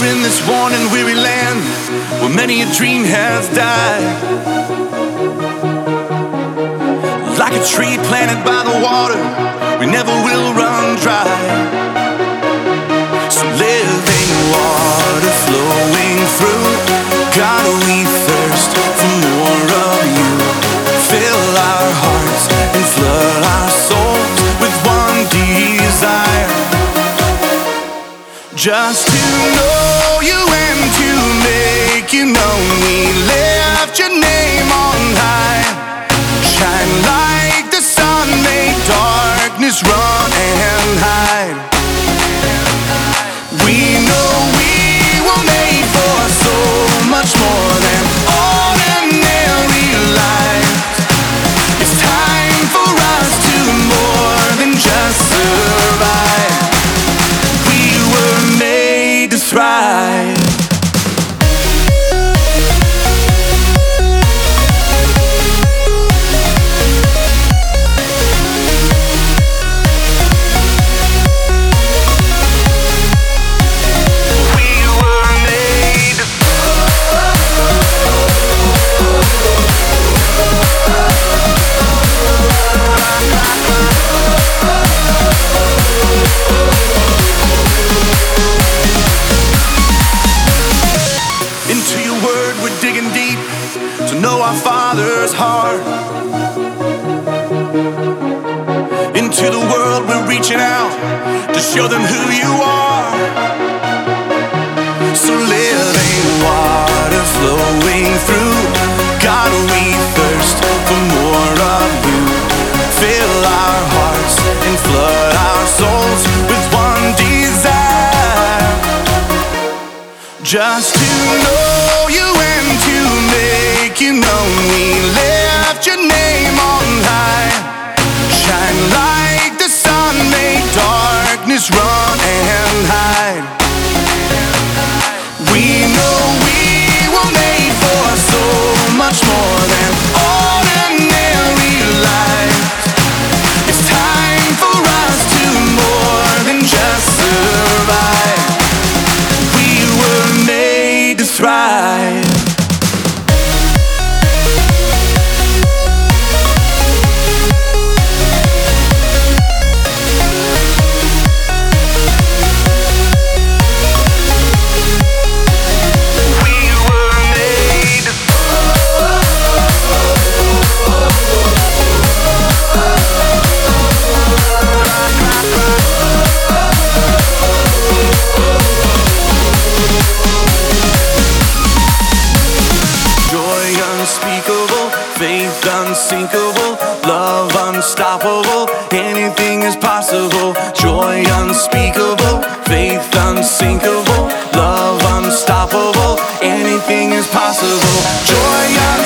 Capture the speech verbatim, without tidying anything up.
in this worn and weary land where many a dream has died. Like a tree planted by the water, we never will run dry. Some living water flowing through, God, we thirst for more of you. Fill our hearts and flood our souls with one desire, just to know you and to make you known. We lift your name on high. Shine like the sun, make darkness run and hide. We know we were made for so much more than ordinary lives. It's time for us to more than just survive. We were made to thrive. Into your word we're digging deep to know our Father's heart. Into the world we're reaching out to show them who you are. So living water flowing through, God, we thirst for more of you. Fill our hearts and flood our souls with one desire, just to know you and to make you known. We lift your name on high. Shine like the sun, make darkness run and hide. We know we were made for so much more than ordinary lives. It's time for us to more than just survive. We were made to thrive. Unspeakable, faith unsinkable, love unstoppable, anything is possible. Joy unspeakable, faith unsinkable, love unstoppable, anything is possible. Joy